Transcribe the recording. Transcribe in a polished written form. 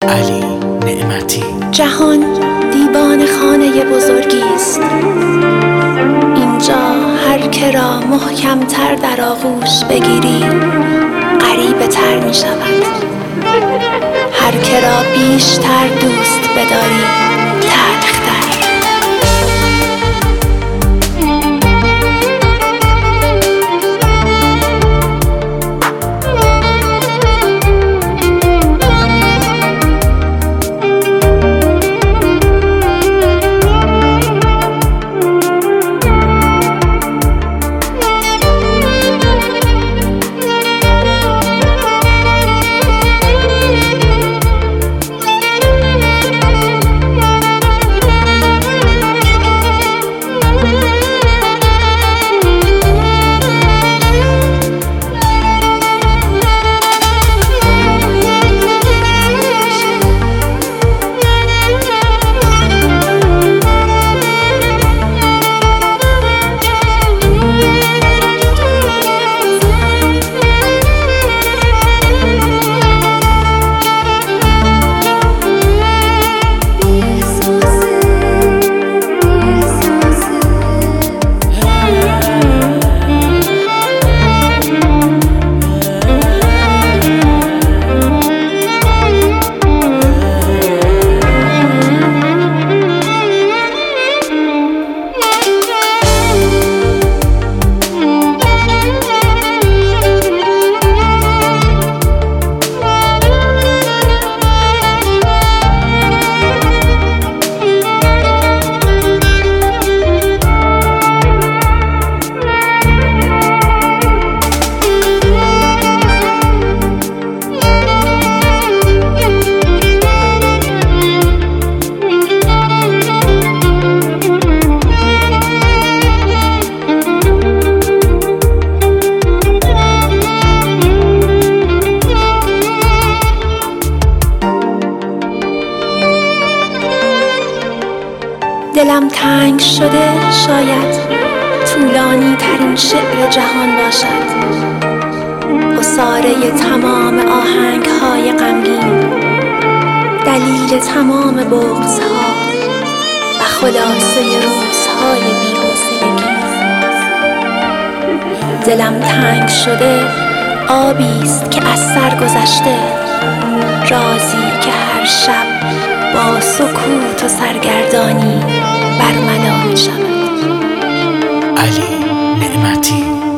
علی نعمتی. جهان دیوان خانه بزرگی است. اینجا هر که را محکم‌تر در آغوش بگیری غریبه تر می شود. هر که را بیشتر دوست بداری تلختر. دلم تنگ شده شاید طولانی ترین شعر جهان باشد. عصاره تمام آهنگ های غمگین، دلیل تمام بغض‌ها و خلاصه روزهای بی‌حوصلگی. دلم تنگ شده آبی است که از سر گذشته، رازی که هر شب با سکوت و سرگردانی برملا می شود. علی نعمتی.